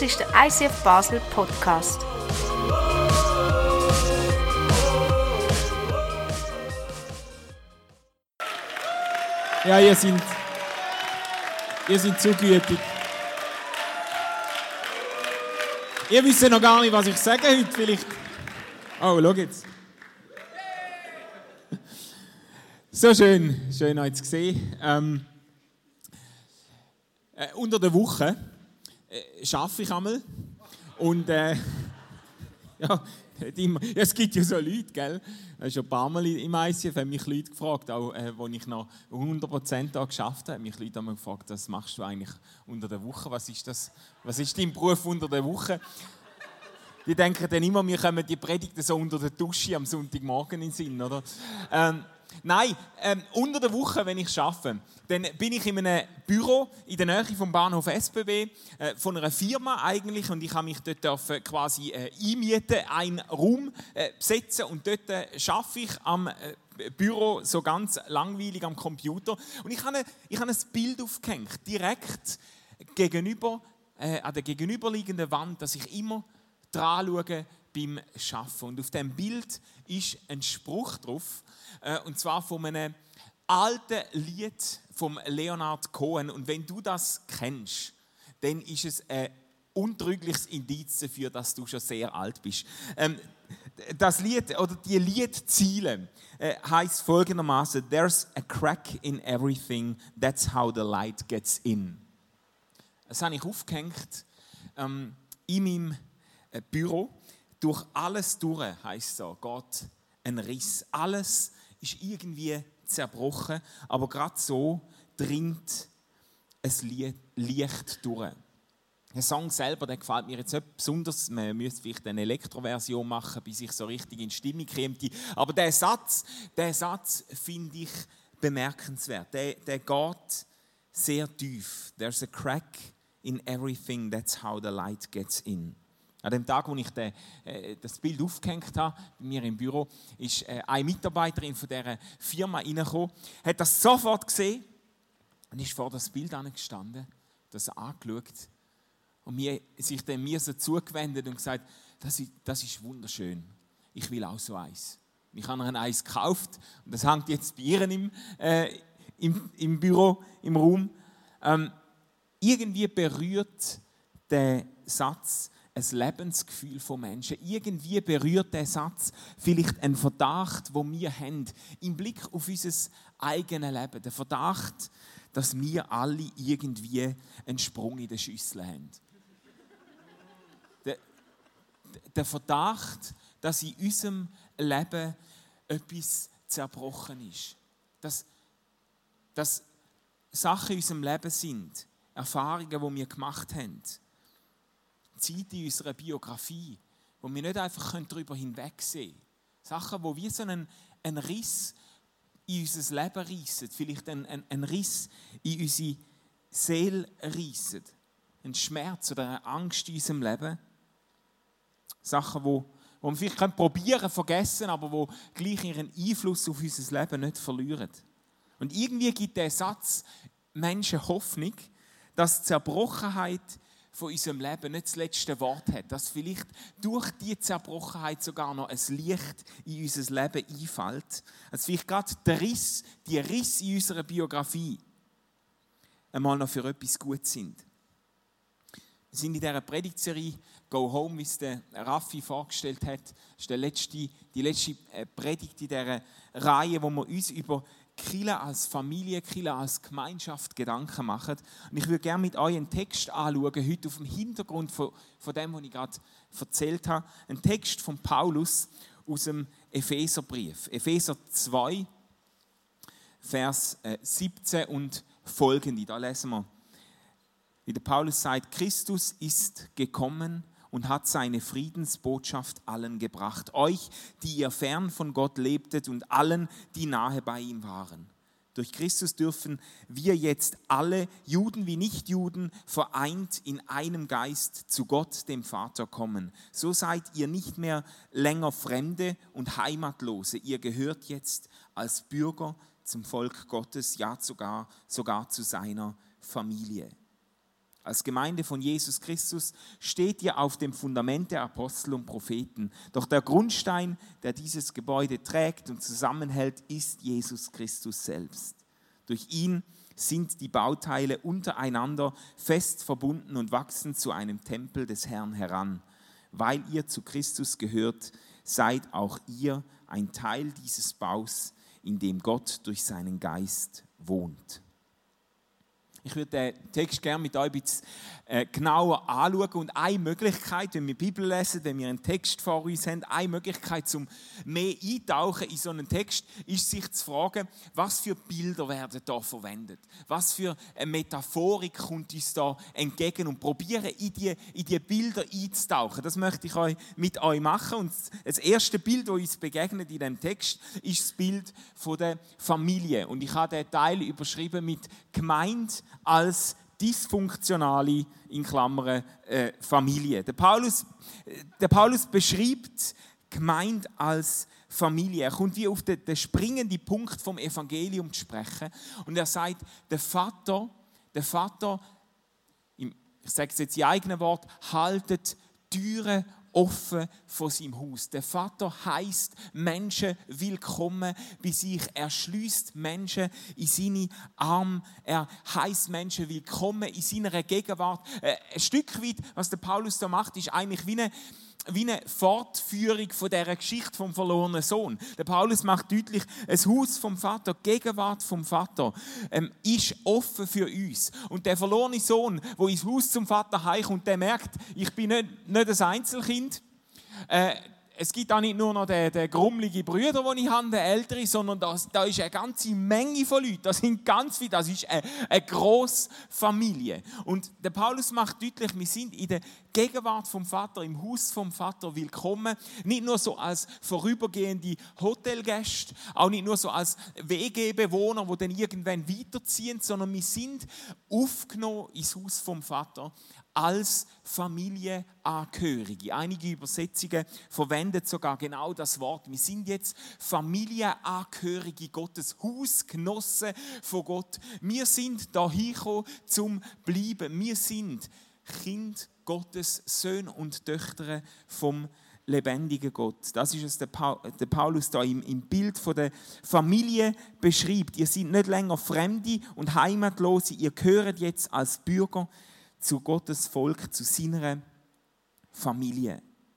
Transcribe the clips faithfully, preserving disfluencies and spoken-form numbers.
Das ist der I C F Basel Podcast. Ja, ihr seid, ihr seid zu gütig. Ihr wisst noch gar nicht, was ich sage heute. Vielleicht. Oh, schau jetzt. So schön, schön euch zu sehen. Ähm, äh, unter der Woche äh, arbeite ich einmal. Und äh, ja, immer, ja, es gibt ja so Leute, gell? Schon ein paar Mal im I C F haben mich Leute gefragt, auch äh, als ich noch hundert Prozent da geschafft habe, haben mich Leute einmal gefragt, was machst du eigentlich unter der Woche? Was ist das? Was ist dein Beruf unter der Woche? Die denken dann immer, wir kommen die Predigten so unter der Dusche am Sonntagmorgen in den Sinn, oder? Ähm, nein, ähm, unter der Woche, wenn ich arbeite, dann bin ich in einem Büro in der Nähe vom Bahnhof S B B, äh, von einer Firma eigentlich, und ich habe mich dort dürfen quasi äh, einmieten, einen Raum äh, besetzen, und dort äh, arbeite ich am äh, Büro so ganz langweilig am Computer. Und ich habe, eine, ich habe ein Bild aufgehängt, direkt gegenüber, äh, an der gegenüberliegenden Wand, dass ich immer dran schauen beim Arbeiten. Und auf diesem Bild ist ein Spruch drauf, äh, und zwar von einem alten Lied von Leonard Cohen. Und wenn du das kennst, dann ist es ein untrügliches Indiz dafür, dass du schon sehr alt bist. Ähm, das Lied oder die Liedziele äh, heißt folgendermaßen: There's a crack in everything, that's how the light gets in. Das habe ich aufgehängt ähm, in meinem Büro. Durch alles durch, heisst es, geht ein Riss. Alles ist irgendwie zerbrochen, aber gerade so dringt ein Licht durch. Der Song selber, der gefällt mir jetzt nicht besonders. Man müsste vielleicht eine Elektroversion machen, bis ich so richtig in Stimmung käme. Aber der Satz, der Satz finde ich bemerkenswert. Der, der geht sehr tief. There's a crack in everything, that's how the light gets in. An dem Tag, als ich den, äh, das Bild aufgehängt habe, bei mir im Büro, ist äh, eine Mitarbeiterin von dieser Firma reingekommen, hat das sofort gesehen und ist vor das Bild gestanden, das angeschaut und mir, sich dann mir so zugewendet und gesagt, das ist, das ist wunderschön, ich will auch so eins. Ich habe ein eins gekauft und das hängt jetzt bei ihr im, äh, im, im Büro, im Raum. Ähm, irgendwie berührt der Satz ein Lebensgefühl von Menschen. Irgendwie berührt der Satz vielleicht einen Verdacht, den wir haben, im Blick auf unser eigenes Leben. Der Verdacht, dass wir alle irgendwie einen Sprung in der Schüssel haben. Der, der Verdacht, dass in unserem Leben etwas zerbrochen ist. Dass, dass Sachen in unserem Leben sind, Erfahrungen, die wir gemacht haben. Zeit in unserer Biografie, wo wir nicht einfach darüber hinwegsehen können. Sachen, die wie so einen, einen Riss in unser Leben reissen, vielleicht einen, einen, einen Riss in unsere Seele reissen. Ein Schmerz oder eine Angst in unserem Leben. Sachen, die, die wir vielleicht probieren zu vergessen, aber die gleich ihren Einfluss auf unser Leben nicht verlieren. Und irgendwie gibt der Satz Menschen Hoffnung, dass Zerbrochenheit von unserem Leben nicht das letzte Wort hat, dass vielleicht durch die Zerbrochenheit sogar noch ein Licht in unser Leben einfällt, dass vielleicht gerade der Riss, die Risse in unserer Biografie einmal noch für etwas gut sind. Wir sind in dieser Predigtserie «Go Home», wie es der Raffi vorgestellt hat. Das ist die letzte, die letzte Predigt in dieser Reihe, wo wir uns über Kirche als Familie, Kirche als Gemeinschaft Gedanken machen. Und ich würde gerne mit euch einen Text anschauen, heute auf dem Hintergrund von, von dem, was ich gerade erzählt habe. Ein Text von Paulus aus dem Epheserbrief. Epheser zwei, Vers siebzehn und folgende. Da lesen wir, wie der Paulus sagt: Christus ist gekommen und hat seine Friedensbotschaft allen gebracht. Euch, die ihr fern von Gott lebtet, und allen, die nahe bei ihm waren. Durch Christus dürfen wir jetzt alle, Juden wie Nichtjuden, vereint in einem Geist zu Gott, dem Vater, kommen. So seid ihr nicht mehr länger Fremde und Heimatlose. Ihr gehört jetzt als Bürger zum Volk Gottes, ja sogar, sogar zu seiner Familie. Als Gemeinde von Jesus Christus steht ihr auf dem Fundament der Apostel und Propheten. Doch der Grundstein, der dieses Gebäude trägt und zusammenhält, ist Jesus Christus selbst. Durch ihn sind die Bauteile untereinander fest verbunden und wachsen zu einem Tempel des Herrn heran. Weil ihr zu Christus gehört, seid auch ihr ein Teil dieses Baus, in dem Gott durch seinen Geist wohnt. Ich würde den Text gerne mit euch ein bisschen äh, genauer anschauen. Und eine Möglichkeit, wenn wir die Bibel lesen, wenn wir einen Text vor uns haben, eine Möglichkeit, um mehr eintauchen in so einen Text, ist sich zu fragen, was für Bilder werden da verwendet? Was für eine Metaphorik kommt uns da entgegen? Und probieren, in die, in die Bilder einzutauchen. Das möchte ich euch mit euch machen. Und das erste Bild, das uns begegnet in diesem Text, ist das Bild von der Familie. Und ich habe den Teil überschrieben mit Gemeinde als dysfunktionale, in Klammern, äh, Familie. Der Paulus, der Paulus beschreibt Gemeinde als Familie. Er kommt wie auf den, den springenden Punkt vom Evangelium zu sprechen. Und er sagt, der Vater, der Vater, ich sage es jetzt in eigenen Worten, haltet Türen offen von seinem Haus. Der Vater heisst Menschen willkommen bei sich. Er schließt Menschen in seine Arme. Er heisst Menschen willkommen in seiner Gegenwart. Ein Stück weit, was der Paulus da macht, ist eigentlich wie eine, wie eine Fortführung von dieser Geschichte vom verlorenen Sohn. Der Paulus macht deutlich, ein Haus vom Vater, die Gegenwart vom Vater, ähm, ist offen für uns. Und der verlorene Sohn, der ins Haus zum Vater heimkommt, der merkt, ich bin nicht, nicht ein Einzelkind. Äh, es gibt auch nicht nur noch den, den grummeligen Brüder, den ich habe, den Älteren, sondern das, da ist eine ganze Menge von Leuten. Das sind ganz viele, das ist eine, eine grosse Familie. Und der Paulus macht deutlich, wir sind in der Gegenwart vom Vater, im Haus vom Vater willkommen. Nicht nur so als vorübergehende Hotelgäste, auch nicht nur so als W G-Bewohner, die dann irgendwann weiterziehen, sondern wir sind aufgenommen ins Haus vom Vater als Familienangehörige. Einige Übersetzungen verwenden sogar genau das Wort. Wir sind jetzt Familienangehörige Gottes, Hausgenossen von Gott. Wir sind dahin gekommen zum Bleiben. Wir sind Kind Gottes, Söhne und Töchter vom lebendigen Gott. Das ist es, der Paulus da im, im Bild von der Familie beschreibt. Ihr seid nicht länger Fremde und Heimatlose, ihr gehört jetzt als Bürger zu Gottes Volk, zu seiner Familie.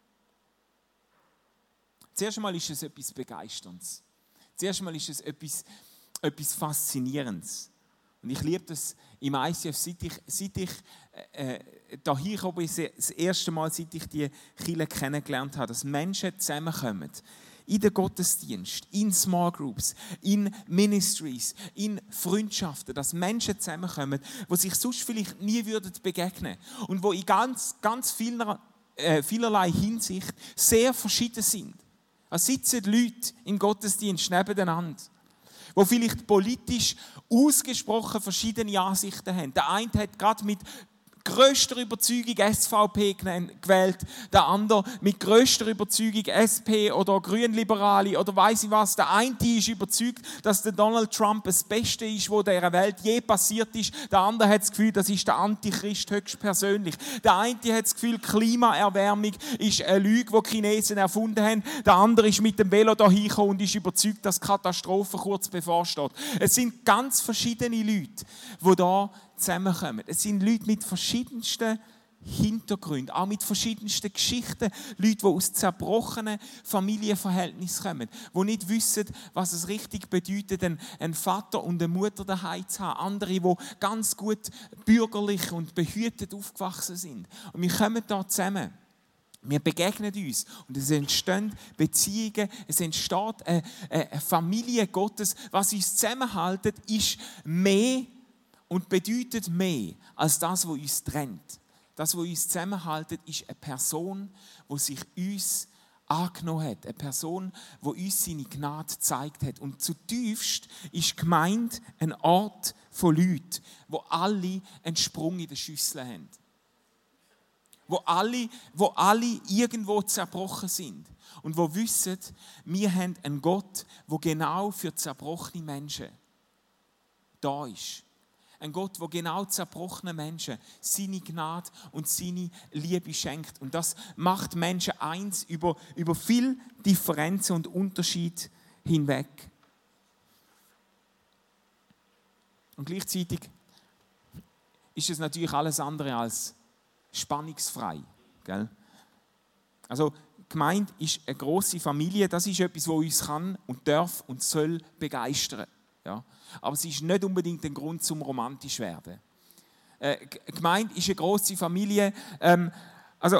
Zuerst einmal ist es etwas Begeisterndes. Zuerst einmal ist es etwas, etwas Faszinierendes. Und ich liebe das im I C F, seit ich, seit ich äh, da hingekommen bin, das erste Mal, seit ich die Kirche kennengelernt habe, dass Menschen zusammenkommen, in den Gottesdienst, in Small Groups, in Ministries, in Freundschaften, dass Menschen zusammenkommen, die sich sonst vielleicht nie würden begegnen und die in ganz, ganz vieler, äh, vielerlei Hinsicht sehr verschieden sind. Es sitzen Leute im Gottesdienst nebeneinander, die vielleicht politisch ausgesprochen verschiedene Ansichten haben. Der eine hat gerade mit grösster Überzeugung S V P gewählt, der andere mit grösster Überzeugung S P oder Grünliberale oder weiss ich was. Der eine ist überzeugt, dass der Donald Trump das Beste ist, was dieser Welt je passiert ist. Der andere hat das Gefühl, das ist der Antichrist höchstpersönlich. Der eine hat das Gefühl, Klimaerwärmung ist eine Lüge, die die Chinesen erfunden haben. Der andere ist mit dem Velo da hingekommen und ist überzeugt, dass die Katastrophe kurz bevorsteht. Es sind ganz verschiedene Leute, die da zusammenkommen. Es sind Leute mit verschiedensten Hintergründen, auch mit verschiedensten Geschichten. Leute, die aus zerbrochenen Familienverhältnissen kommen, die nicht wissen, was es richtig bedeutet, einen Vater und eine Mutter daheim zu haben. Andere, die ganz gut bürgerlich und behütet aufgewachsen sind. Und wir kommen da zusammen. Wir begegnen uns und es entstehen Beziehungen, es entsteht eine, eine Familie Gottes. Was uns zusammenhält, ist mehr und bedeutet mehr als das, was uns trennt. Das, was uns zusammenhält, ist eine Person, die sich uns angenommen hat. Eine Person, die uns seine Gnade gezeigt hat. Und zutiefst ist Gemeinde ein Ort von Leuten, wo alle einen Sprung in der Schüssel haben. Wo alle, wo alle irgendwo zerbrochen sind. Und wo wissen, wir haben einen Gott, der genau für zerbrochene Menschen da ist. Ein Gott, der genau zerbrochenen Menschen seine Gnade und seine Liebe schenkt. Und das macht Menschen eins über, über viel Differenzen und Unterschied hinweg. Und gleichzeitig ist es natürlich alles andere als spannungsfrei. Gell? Also Gemeinde ist eine grosse Familie, das ist etwas, was uns kann und darf und soll begeistern. Ja? Aber es ist nicht unbedingt ein Grund zum romantisch werden. Äh, Gemeinde ist eine grosse Familie. Ähm, also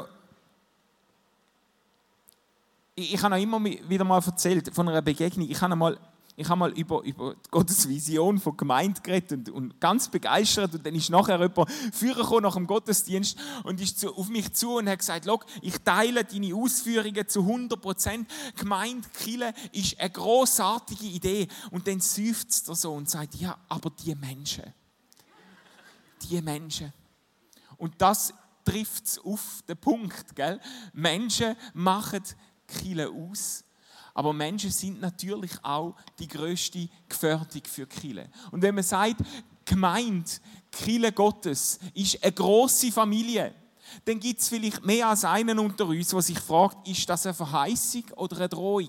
ich, ich habe auch immer wieder mal erzählt von einer Begegnung. Ich habe mal Ich habe mal über, über Gottes Vision von Gemeinde geredet und, und ganz begeistert. Und dann ist nachher jemand vorgekommen nach dem Gottesdienst und ist zu, auf mich zu und hat gesagt, schau, ich teile deine Ausführungen zu hundert Prozent. Gemeinde, Kirche ist eine grossartige Idee. Und dann seufzt er so und sagt, ja, aber die Menschen, die Menschen. Und das trifft es auf den Punkt. Gell? Menschen machen Kirche aus. Aber Menschen sind natürlich auch die grösste Gefährdung für die Kirche. Und wenn man sagt, Gemeinde, Kirche Gottes, ist eine grosse Familie, dann gibt es vielleicht mehr als einen unter uns, der sich fragt, ist das eine Verheißung oder eine Drohung?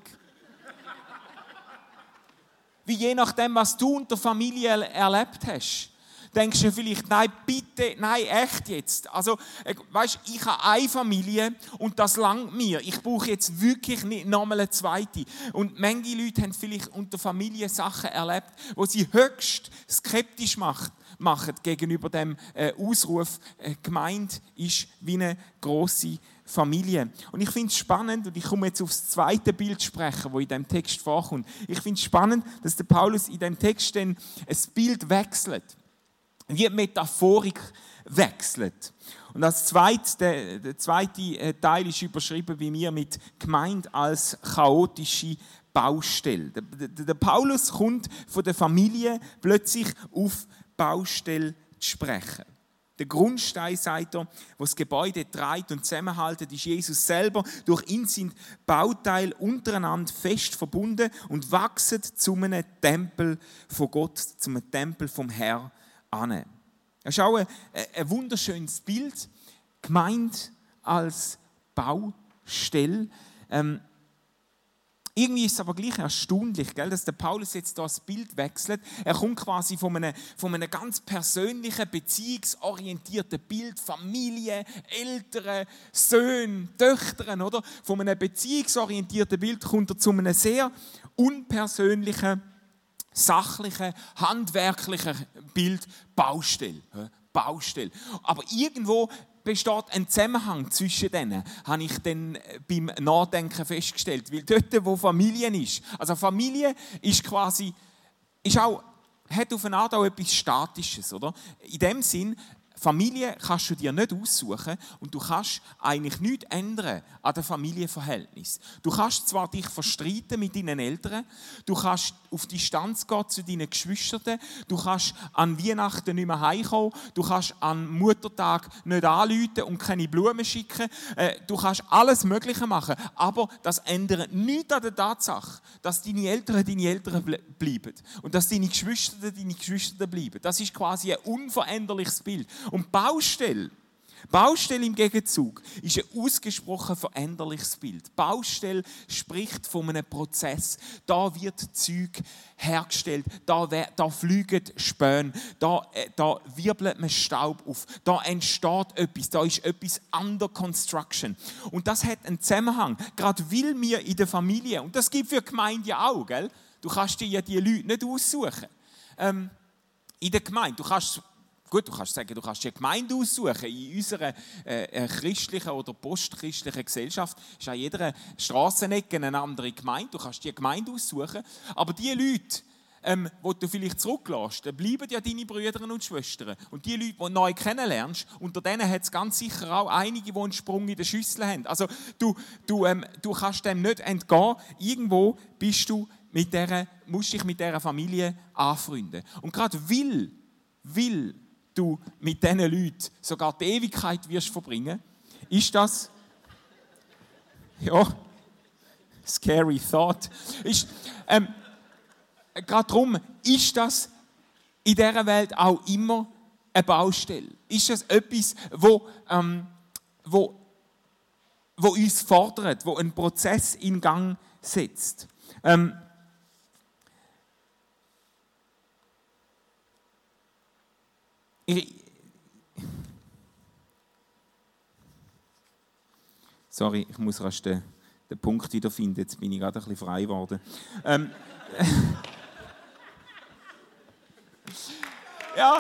Wie je nachdem, was du unter Familie erlebt hast. Denkst du vielleicht, nein, bitte, nein, echt jetzt. Also, weißt, ich habe eine Familie und das langt mir. Ich brauche jetzt wirklich nicht nochmal eine zweite. Und manche Leute haben vielleicht unter Familie Sachen erlebt, die sie höchst skeptisch macht, machen gegenüber dem äh, Ausruf, äh, Gemeinde ist wie eine grosse Familie. Und ich finde es spannend, und ich komme jetzt auf das zweite Bild sprechen, das in diesem Text vorkommt. Ich finde es spannend, dass der Paulus in diesem Text dann ein Bild wechselt. Wie die Metaphorik wechselt. Und als zweites, der, der zweite Teil ist überschrieben bei mir mit Gemeinde als chaotische Baustelle. Der, der, der Paulus kommt von der Familie plötzlich auf Baustelle zu sprechen. Der Grundstein, sagt er, der das Gebäude trägt und zusammenhält, ist Jesus selber. Durch ihn sind Bauteile untereinander fest verbunden und wachsen zu einem Tempel von Gott, zu einem Tempel vom Herrn. Das ist auch ein, ein wunderschönes Bild. Gemeinde als Baustelle. Ähm, irgendwie ist es aber gleich erstaunlich, gell, dass der Paulus jetzt das Bild wechselt. Er kommt quasi von einem, von einem ganz persönlichen, beziehungsorientierten Bild, Familie, Eltern, Söhne, Töchter, oder? Von einem beziehungsorientierten Bild kommt er zu einem sehr unpersönlichen, sachlichen, handwerklichen Bild Baustelle. Baustelle. Aber irgendwo besteht ein Zusammenhang zwischen denen, habe ich dann beim Nachdenken festgestellt. Weil dort, wo Familie ist, also Familie ist quasi, ist auch, hat auf eine Art auch etwas Statisches, oder? In dem Sinn, Familie kannst du dir nicht aussuchen und du kannst eigentlich nichts ändern an dem Familienverhältnis. Du kannst zwar dich verstreiten mit deinen Eltern, du kannst auf Distanz gehen zu deinen Geschwistern, du kannst an Weihnachten nicht mehr heimkommen, du kannst an Muttertag nicht anrufen und keine Blumen schicken, du kannst alles Mögliche machen, aber das ändert nichts an der Tatsache, dass deine Eltern deine Eltern bleiben und dass deine Geschwister deine Geschwister bleiben. Das ist quasi ein unveränderliches Bild. Und Baustelle, Baustelle im Gegenzug ist ein ausgesprochen veränderliches Bild. Baustelle spricht von einem Prozess. Da wird Zeug hergestellt, da, da fliegen Späne, da, da wirbelt man Staub auf, da entsteht etwas, da ist etwas under construction. Und das hat einen Zusammenhang, gerade weil wir in der Familie, und das gibt für die Gemeinde ja auch, gell? Du kannst dir ja die Leute nicht aussuchen. Ähm, in der Gemeinde, du kannst Gut, du kannst sagen, du kannst die Gemeinde aussuchen. In unserer äh, christlichen oder postchristlichen Gesellschaft ist an jeder Strassenecke eine andere Gemeinde. Du kannst die Gemeinde aussuchen. Aber die Leute, ähm, die du vielleicht zurücklässt, bleiben ja deine Brüder und Schwestern. Und die Leute, die du neu kennenlernst, unter denen hat es ganz sicher auch einige, die einen Sprung in der Schüssel haben. Also du, du, ähm, du kannst dem nicht entgehen. Irgendwo bist du mit dieser, musst dich mit dieser Familie anfreunden. Und gerade weil, weil du mit diesen Leuten sogar die Ewigkeit wirst verbringen, ist das, ja, scary thought, ist, ähm, gerade darum ist das in dieser Welt auch immer eine Baustelle? Ist das etwas, wo, ähm, wo, wo uns fordert, wo einen Prozess in Gang setzt? Ähm, ich, sorry, ich muss rasch den, den Punkt wiederfinden. Jetzt bin ich gerade ein bisschen frei geworden. Ähm, ja.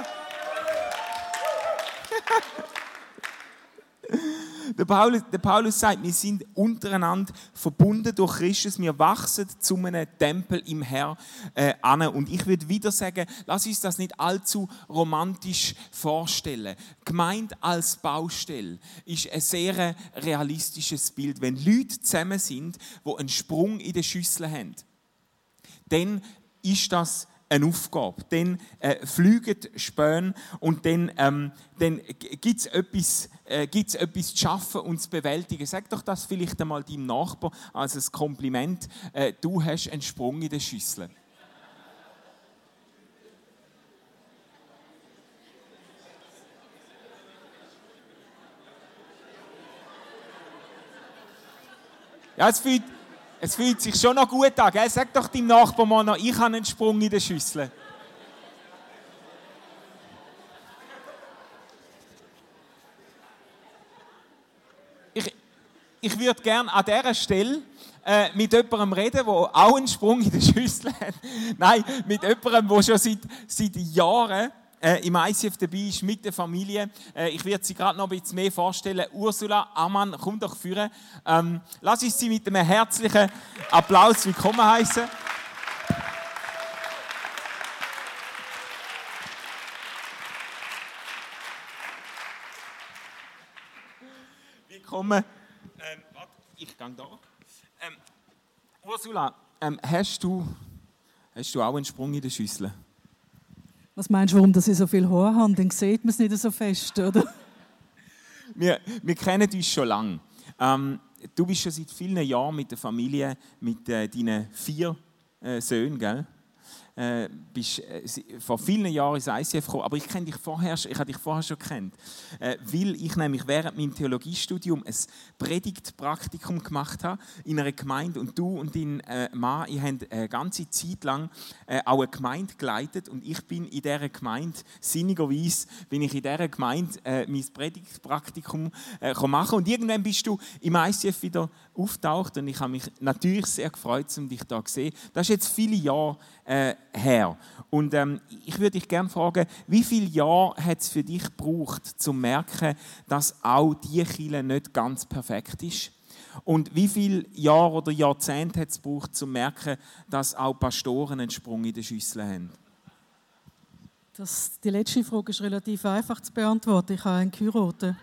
Der Paulus, der Paulus sagt, wir sind untereinander verbunden durch Christus, wir wachsen zu einem Tempel im Herrn äh, an. Und ich würde wieder sagen, lass uns das nicht allzu romantisch vorstellen. Gemeint als Baustelle ist ein sehr realistisches Bild. Wenn Leute zusammen sind, die einen Sprung in den Schüssel haben, dann ist das eine Aufgabe. Dann äh, fliegen Späne und dann, ähm, dann gibt es etwas, äh, gibt's etwas zu schaffen und zu bewältigen. Sag doch das vielleicht einmal deinem Nachbar als ein Kompliment. Äh, du hast einen Sprung in der Schüssel. Ja, es fühlt, es fühlt sich schon noch gut an, gell? Sag doch deinem Nachbarn mal noch, ich habe einen Sprung in der Schüssel. Ich, ich würde gerne an dieser Stelle äh, mit jemandem reden, der auch einen Sprung in der Schüssel hat. Nein, mit jemandem, der schon seit, seit Jahren äh, im I C F dabei ist, mit der Familie. Äh, ich werde sie gerade noch ein bisschen mehr vorstellen. Ursula Ammann, komm doch führen. Ähm, lass uns sie mit einem herzlichen Applaus willkommen heißen. Willkommen. Ähm, warte, ich gehe da. Ähm, Ursula, ähm, hast, du, hast du auch einen Sprung in der Schüssel? Was meinst du, warum dass ich so viel Haar habe? Dann sieht man es nicht so fest, oder? Wir, wir kennen uns schon lange. Ähm, du bist schon seit vielen Jahren mit der Familie, mit äh, deinen vier äh, Söhnen, gell? Äh, bist äh, vor vielen Jahren ins I C F gekommen, aber ich kenne dich vorher, ich habe dich vorher schon gekannt, äh, weil ich nämlich während meinem Theologiestudium ein Predigtpraktikum gemacht habe in einer Gemeinde und du und dein äh, Mann, ihr habt eine ganze Zeit lang äh, auch eine Gemeinde geleitet und ich bin in dieser Gemeinde, sinnigerweise bin ich in dieser Gemeinde äh, mein Predigtpraktikum äh, machen und irgendwann bist du im I C F wieder auftaucht und ich habe mich natürlich sehr gefreut, um dich da zu sehen. Das ist jetzt viele Jahre äh, her. Und ähm, ich würde dich gerne fragen, wie viele Jahre hat es für dich gebraucht, um zu merken, dass auch diese Kirche nicht ganz perfekt ist? Und wie viele Jahre oder Jahrzehnte hat es gebraucht, um zu merken, dass auch Pastoren einen Sprung in der Schüssel haben? Das, die letzte Frage ist relativ einfach zu beantworten. Ich habe einen geheiratet.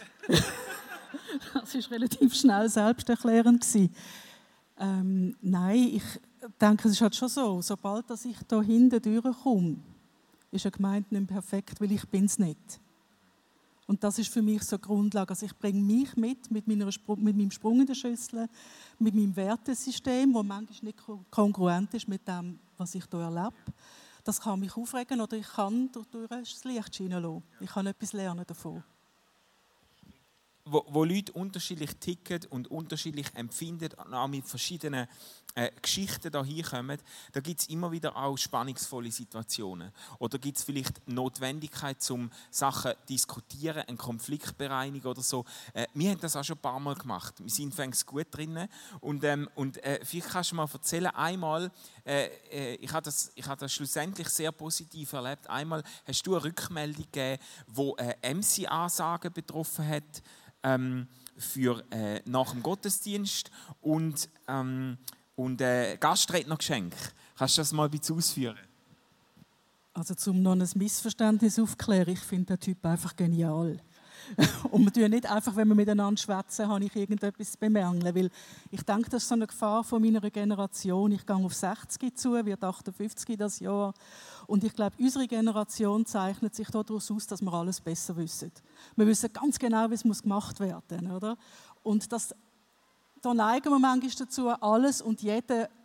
Das war relativ schnell selbsterklärend. Ähm, nein, ich denke, es ist halt schon so, sobald dass ich hier hinten durchkomme, ist eine Gemeinde nicht perfekt, weil ich bin es nicht. Und das ist für mich so die Grundlage. Also ich bringe mich mit, mit, meiner Spr- mit meinem Sprung in der Schüssel, mit meinem Wertesystem, das manchmal nicht kongruent ist mit dem, was ich hier erlebe. Das kann mich aufregen oder ich kann durch das Licht scheinen lassen. Ich kann etwas lernen davon. Wo, wo Leute unterschiedlich ticken und unterschiedlich empfinden und auch mit verschiedenen äh, Geschichten dahin kommen, da gibt es immer wieder auch spannungsvolle Situationen. Oder gibt es vielleicht Notwendigkeit, um Sachen zu diskutieren, einen Konflikt bereinigen oder so. Äh, wir haben das auch schon ein paar Mal gemacht. Wir sind fängst gut drin. Und, ähm, und äh, vielleicht kannst du mal erzählen, einmal, äh, äh, ich habe das, ich habe das schlussendlich sehr positiv erlebt, einmal hast du eine Rückmeldung gegeben, die äh, M C-Ansagen betroffen hat, Ähm, für äh, nach dem Gottesdienst und, ähm, und äh, Gastrednergeschenk. Kannst du das mal ein bisschen ausführen? Also zum noch ein Missverständnis aufklären, ich finde den Typ einfach genial. Und wir tun nicht einfach, wenn wir miteinander schwätzen, habe ich irgendetwas zu bemängeln. Weil ich denke, das ist so eine Gefahr von meiner Generation. Ich gehe auf sechzig zu, wird achtundfünfzig das Jahr. Und ich glaube, unsere Generation zeichnet sich daraus aus, dass wir alles besser wissen. Wir wissen ganz genau, wie es gemacht werden muss. Oder? Und das, da neigen wir manchmal dazu, alles und jeden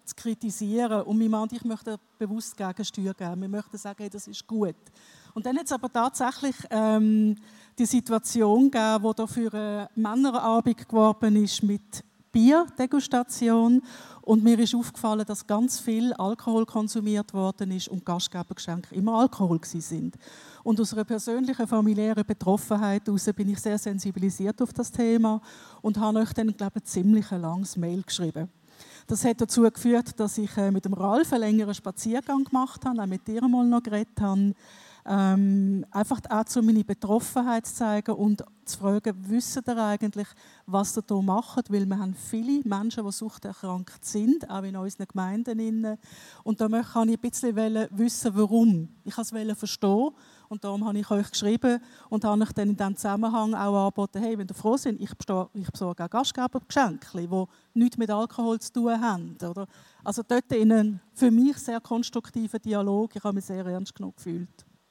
zu kritisieren. Und mein Mann und ich möchten bewusst Gegensteuer geben. Wir möchten sagen, hey, das ist gut. Und dann hat es aber tatsächlich ähm, die Situation gegeben, wo da für eine Männerabend geworben ist mit Bierdegustation. Und mir ist aufgefallen, dass ganz viel Alkohol konsumiert worden ist und Gastgebergeschenke immer Alkohol sind. Und aus einer persönlichen, familiären Betroffenheit heraus bin ich sehr sensibilisiert auf das Thema und habe euch dann, glaube ich, ein ziemlich langes Mail geschrieben. Das hat dazu geführt, dass ich mit dem Ralf einen längeren Spaziergang gemacht habe, auch mit dir mal noch geredet habe. Ähm, einfach auch zu meine Betroffenheit zu zeigen und zu fragen, wissen ihr eigentlich, was ihr hier macht? Weil wir haben viele Menschen, die suchterkrankt sind, auch in unseren Gemeinden. Und da möchte ich ein bisschen wissen, warum. Ich wollte es verstehen und darum habe ich euch geschrieben und habe euch dann in diesem Zusammenhang auch angeboten, hey, wenn ihr froh seid, ich besorge auch Gastgebergeschenke, die nichts mit Alkohol zu tun haben. Oder? Also dort in einen für mich sehr konstruktiven Dialog, ich habe mich sehr ernst genommen gefühlt.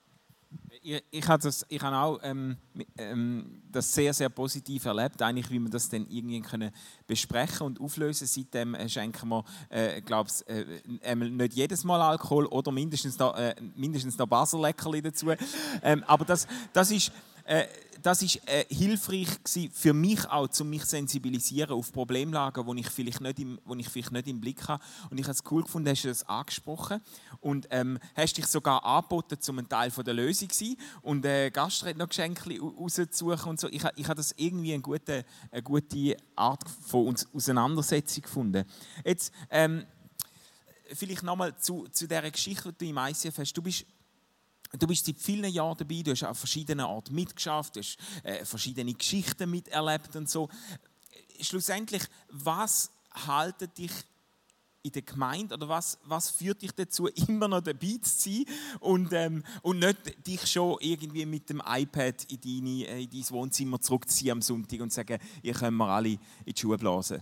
Ich, ich habe das, ich habe auch ähm, ähm, das sehr, sehr positiv erlebt, eigentlich, wie wir das dann irgendwie können besprechen und auflösen. Seitdem äh, schenken wir, äh, glaube ich, äh, nicht jedes Mal Alkohol oder mindestens noch, äh, mindestens noch Baselleckerli dazu. Ähm, aber das, das ist äh, Das war äh, hilfreich gewesen für mich auch, um mich zu sensibilisieren auf Problemlagen, die ich vielleicht nicht im, die ich vielleicht nicht im Blick habe. Und ich habe es cool gefunden, hast du das angesprochen und ähm, hast dich sogar angeboten, um ein Teil der Lösung zu sein und äh, Gastrednergeschenke rauszusuchen und so. Ich, ich habe das irgendwie eine gute, eine gute Art von Auseinandersetzung gefunden. Jetzt ähm, vielleicht nochmal zu, zu dieser Geschichte, die du im I C F hast. Du bist Du bist seit vielen Jahren dabei, du hast an verschiedenen Orten mitgeschafft, du hast äh, verschiedene Geschichten miterlebt und so. Schlussendlich, was haltet dich in der Gemeinde oder was, was führt dich dazu, immer noch dabei zu sein und, ähm, und nicht dich schon irgendwie mit dem iPad in, deine, in dein Wohnzimmer zurückziehen am Sonntag und sagen, ihr könnt mir alle in die Schuhe blasen?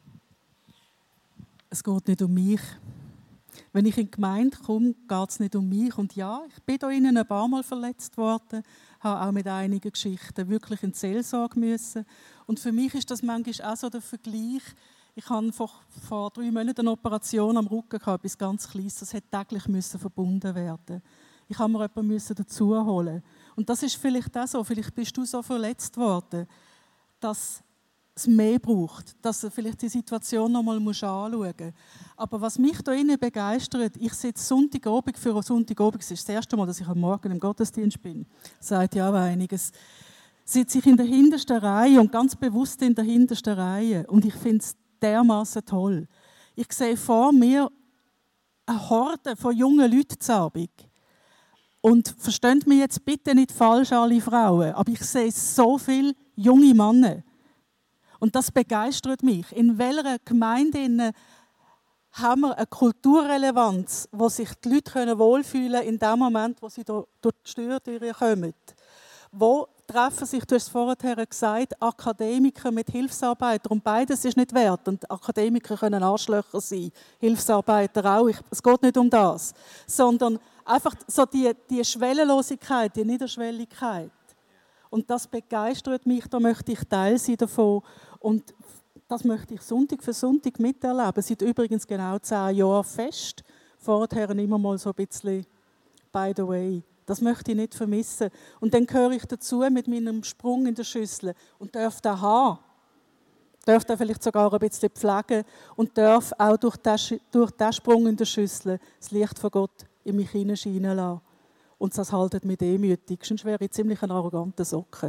Es geht nicht um mich. Wenn ich in die Gemeinde komme, geht es nicht um mich. Und ja, ich bin da innen ein paar Mal verletzt worden, habe auch mit einigen Geschichten wirklich in die Seelsorge müssen. Und für mich ist das manchmal auch so der Vergleich. Ich hatte vor, vor drei Monaten eine Operation am Rücken, gehabt, etwas ganz Kleines. Das hätte täglich müssen verbunden werden. Ich musste mir jemanden dazu holen. Und das ist vielleicht auch so. Vielleicht bist du so verletzt worden, dass es mehr braucht, dass du vielleicht die Situation noch mal anschauen musst. Aber was mich hier innen begeistert, ich sitze Sonntagabend für Sonntagabend, es ist das erste Mal, dass ich am Morgen im Gottesdienst bin, seit ja einiges, sitze ich in der hintersten Reihe und ganz bewusst in der hintersten Reihe und ich finde es dermaßen toll. Ich sehe vor mir eine Horde von jungen Leuten zu Abend. Und versteht mich jetzt bitte nicht falsch, alle Frauen, aber ich sehe so viele junge Männer. Und das begeistert mich. In welcher Gemeinde haben wir eine Kulturrelevanz, wo sich die Leute wohlfühlen können in dem Moment, wo sie durch die Steuertür kommen? Wo treffen sich, du hast es vorher gesagt, Akademiker mit Hilfsarbeitern? Und beides ist nicht wert. Und Akademiker können Arschlöcher sein, Hilfsarbeiter auch. Ich, es geht nicht um das. Sondern einfach so die, die Schwellenlosigkeit, die Niederschwelligkeit. Und das begeistert mich, da möchte ich Teil sein davon. Und das möchte ich Sonntag für Sonntag miterleben. Seit übrigens genau zehn Jahren fest. Vorher immer mal so ein bisschen by the way. Das möchte ich nicht vermissen. Und dann gehöre ich dazu mit meinem Sprung in der Schüssel und darf den haben. Darf den vielleicht sogar ein bisschen pflegen und darf auch durch diesen, durch diesen Sprung in der Schüssel das Licht von Gott in mich hineinscheinen lassen. Und das haltet mich demütig. Sonst wäre ich ziemlich ein arroganter Socken.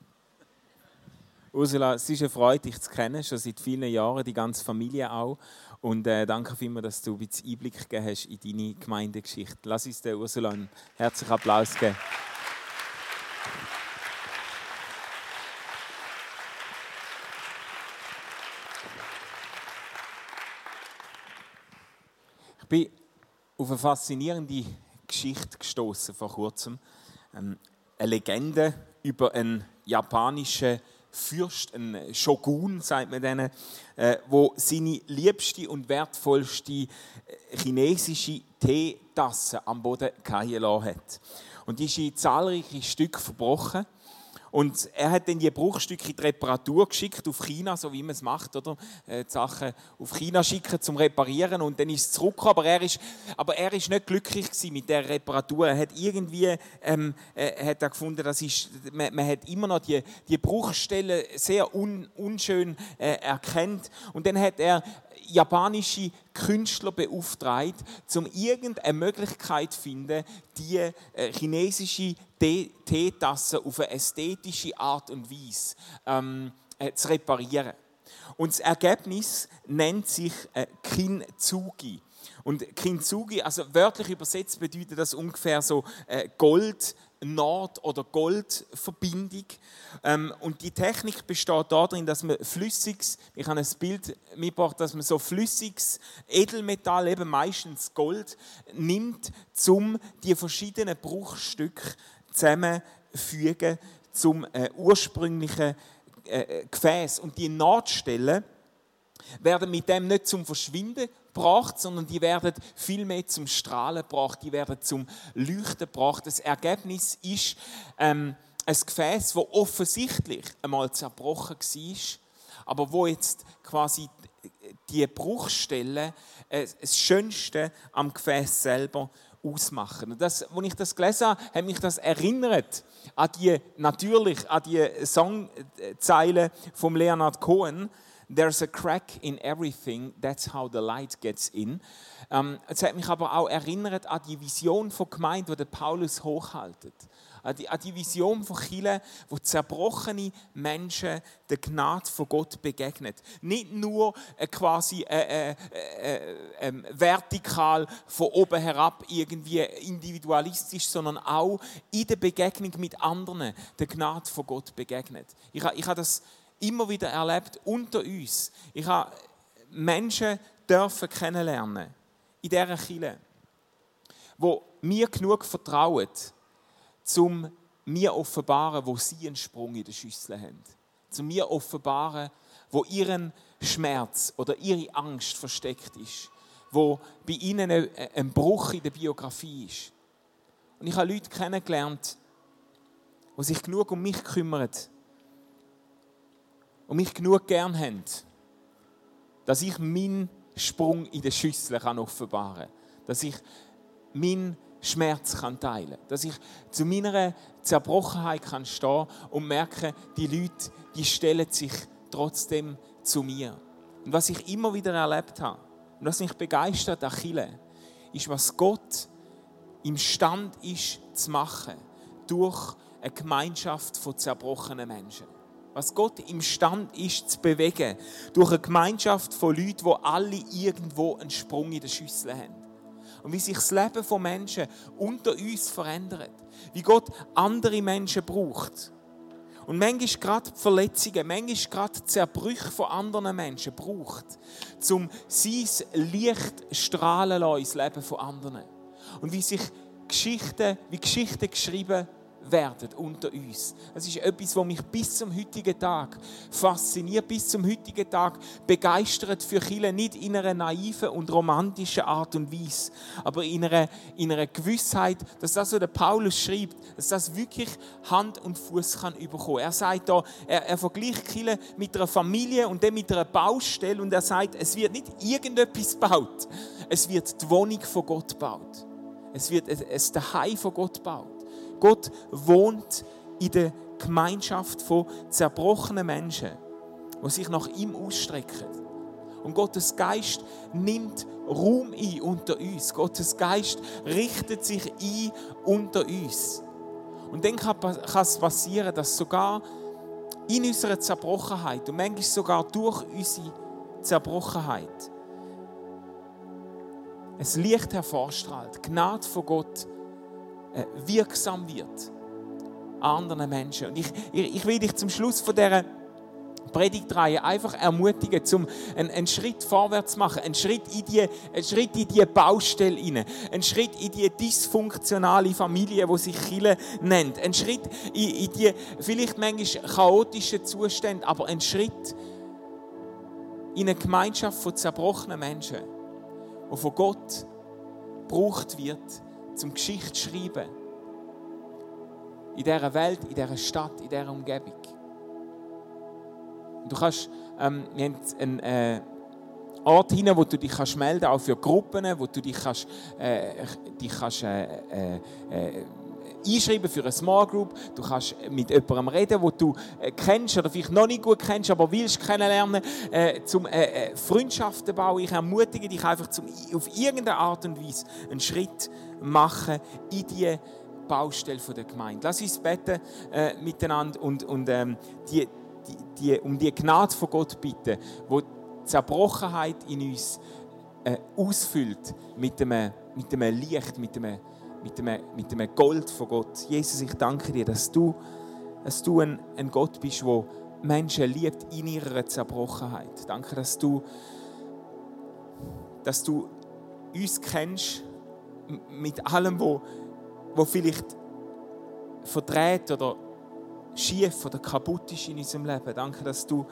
Ursula, es ist eine Freude, dich zu kennen, schon seit vielen Jahren, die ganze Familie auch. Und äh, danke vielmals, dass du ein bisschen Einblick gegeben hast in deine Gemeindegeschichte. Lass uns der Ursula einen herzlichen Applaus geben. Ich bin auf eine faszinierende Geschichte gestoßen vor kurzem. Ähm, eine Legende über einen japanischen Fürst, ein Shogun, sagt man denen, äh, wo seine liebste und wertvollste chinesische Teetasse am Boden fallen lassen hat. Und die ist in zahlreiche Stücke verbrochen. Und er hat dann die Bruchstücke in die Reparatur geschickt auf China, so wie man es macht, oder? Äh, die Sachen auf China schicken zum Reparieren und dann ist es zurückgekommen. Aber er ist, aber er ist nicht glücklich gewesen mit der Reparatur. Er hat irgendwie ähm, äh, hat er gefunden, das ist, man, man hat immer noch die, die Bruchstellen sehr un, unschön äh, erkannt. Und dann hat er japanische Künstler beauftragt, um irgendeine Möglichkeit zu finden, die äh, chinesische Teetasse auf eine ästhetische Art und Weise ähm, äh, zu reparieren. Und das Ergebnis nennt sich äh, Kintsugi. Und Kintsugi, also wörtlich übersetzt, bedeutet das ungefähr so äh, Gold, Nord- oder Goldverbindung. Ähm, und die Technik besteht darin, dass man flüssiges, ich habe ein Bild mitgebracht, dass man so flüssiges Edelmetall, eben meistens Gold, nimmt, um die verschiedenen Bruchstücke zusammenzufügen zum äh, ursprünglichen äh, Gefäß. Und die Nahtstellen werden mit dem nicht zum Verschwinden gebracht, sondern die werden vielmehr zum Strahlen gebracht, die werden zum Leuchten gebracht. Das Ergebnis ist ähm, ein Gefäß, das offensichtlich einmal zerbrochen war, aber wo jetzt quasi die Bruchstellen äh, das Schönste am Gefäß selber ausmachen. Und das, als ich das gelesen habe, hat mich das erinnert an die, natürlich an die Songzeile von Leonard Cohen. There's a crack in everything, that's how the light gets in. Ähm, es hat mich aber auch erinnert an die Vision von Gemeinde, die der Paulus hochhaltet. An die, an die Vision von Kirche, wo zerbrochene Menschen der Gnade von Gott begegnet. Nicht nur äh, quasi äh, äh, äh, äh, vertikal von oben herab irgendwie individualistisch, sondern auch in der Begegnung mit anderen der Gnade von Gott begegnet. Ich, ich habe das immer wieder erlebt unter uns. Ich habe Menschen dürfen kennenlernen in dieser Kirche, die mir genug vertrauen, um mir zu offenbaren, wo sie einen Sprung in der Schüssel haben. Um mir zu offenbaren, wo ihren Schmerz oder ihre Angst versteckt ist. Wo bei ihnen ein Bruch in der Biografie ist. Und ich habe Leute kennengelernt, die sich genug um mich kümmern und mich genug gern haben, dass ich meinen Sprung in der Schüssel offenbaren kann. Dass ich meinen Schmerz teilen kann. Dass ich zu meiner Zerbrochenheit kann stehen und merke, die Leute, die stellen sich trotzdem zu mir. Und was ich immer wieder erlebt habe, und was mich begeistert an Kirche, ist, was Gott imstand ist zu machen durch eine Gemeinschaft von zerbrochenen Menschen. Was Gott imstand ist zu bewegen durch eine Gemeinschaft von Leuten, die alle irgendwo einen Sprung in der Schüssel haben. Und wie sich das Leben von Menschen unter uns verändert. Wie Gott andere Menschen braucht. Und manchmal gerade Verletzungen, manchmal gerade Zerbrüche von anderen Menschen braucht, um sein Licht strahlen zu lassen ins Leben von anderen. Und wie sich Geschichten, wie Geschichten geschrieben werden unter uns. Das ist etwas, was mich bis zum heutigen Tag fasziniert, bis zum heutigen Tag begeistert für Kirche, nicht in einer naiven und romantischen Art und Weise, aber in einer, in einer Gewissheit, dass das, was der Paulus schreibt, dass das wirklich Hand und Fuß kann bekommen. Er sagt da, er, er vergleicht Kirche mit einer Familie und dann mit einer Baustelle und er sagt, es wird nicht irgendetwas gebaut, es wird die Wohnung von Gott gebaut. Es wird ein Zuhause von Gott gebaut. Gott wohnt in der Gemeinschaft von zerbrochenen Menschen, die sich nach ihm ausstrecken. Und Gottes Geist nimmt Raum ein unter uns. Gottes Geist richtet sich ein unter uns. Und dann kann es passieren, dass sogar in unserer Zerbrochenheit und manchmal sogar durch unsere Zerbrochenheit ein Licht hervorstrahlt, die Gnade von Gott wirksam wird an anderen Menschen. Und ich, ich, ich will dich zum Schluss von dieser Predigtreihe einfach ermutigen, um einen, einen Schritt vorwärts zu machen, einen Schritt in die, einen Schritt in die Baustelle hinein, einen Schritt in die dysfunktionale Familie, die sich Kirche nennt, einen Schritt in, in die vielleicht manchmal chaotischen Zustände, aber einen Schritt in eine Gemeinschaft von zerbrochenen Menschen, die von Gott gebraucht wird, zum Geschichte zu schreiben. in dieser Welt, in dieser Stadt, in dieser Umgebung. Du kannst, ähm, wir haben einen äh, Ort hinein, wo du dich kannst melden, auch für Gruppen, wo du dich kannst, äh, dich kannst äh, äh, äh, einschreiben für eine Small Group. Du kannst mit jemandem reden, den du äh, kennst oder vielleicht noch nicht gut kennst, aber willst kennenlernen, äh, zum äh, äh, Freundschaften bauen. Ich ermutige dich einfach, zum, auf irgendeine Art und Weise einen Schritt machen in die Baustelle der Gemeinde. Lass uns beten äh, miteinander und, und ähm, die, die, die, um die Gnade von Gott bitten, die Zerbrochenheit in uns äh, ausfüllt mit einem, mit einem Licht, mit einem, mit, einem, mit einem Gold von Gott. Jesus, ich danke dir, dass du, dass du ein, ein Gott bist, der Menschen liebt in ihrer Zerbrochenheit. Danke, dass du, dass du uns kennst mit allem, wo, wo vielleicht verdreht oder schief oder kaputt ist in unserem Leben. Danke, dass du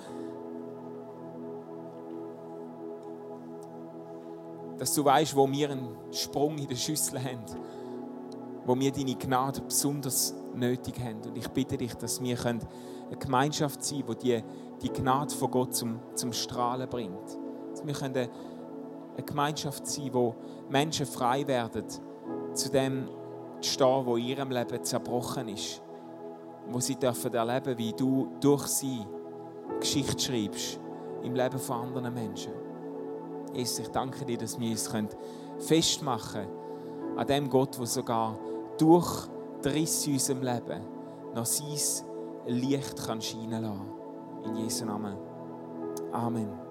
dass du weißt, wo wir einen Sprung in der Schüssel haben, wo wir deine Gnade besonders nötig haben. Und ich bitte dich, dass wir eine Gemeinschaft sein können, die die Gnade von Gott zum, zum Strahlen bringt. Dass wir eine Gemeinschaft sein können, wo Menschen frei werden, zu dem zu stehen, was in ihrem Leben zerbrochen ist. Wo sie dürfen erleben, wie du durch sie Geschichte schreibst im Leben von anderen Menschen. Jesus, ich danke dir, dass wir uns festmachen können an dem Gott, der sogar durch die Risse in unserem Leben noch sein Licht scheinen lassen kann. In Jesu Namen. Amen.